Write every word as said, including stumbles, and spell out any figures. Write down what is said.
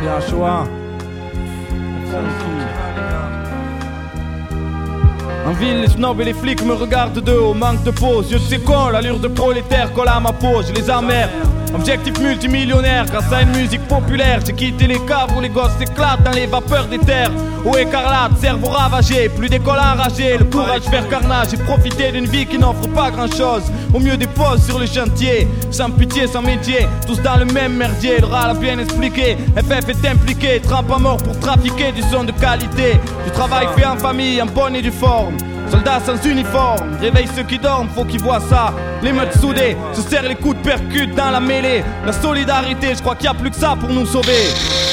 bien Shoah. En ville, les snobs et les flics me regardent de haut, manque de pause, yeux de ces cons, l'allure de prolétaire colle à ma peau, je les emmerde. Objectif multimillionnaire, grâce à une musique populaire, j'ai quitté les caves où les gosses s'éclatent dans les vapeurs des terres. Eau écarlate, cerveau ravagé, plus d'école enragée, le courage faire carnage et profiter d'une vie qui n'offre pas grand chose. Au mieux des pauses sur le chantier, sans pitié, sans métier, tous dans le même merdier. Le rat l'a bien expliqué, F F est impliqué, trempe à mort pour trafiquer du son de qualité. Du travail fait en famille, en bonne et due forme. Soldats sans uniforme, réveille ceux qui dorment, faut qu'ils voient ça. Les meutes soudées, se serrent les coups de percute dans la mêlée. La solidarité, je crois qu'il n'y a plus que ça pour nous sauver.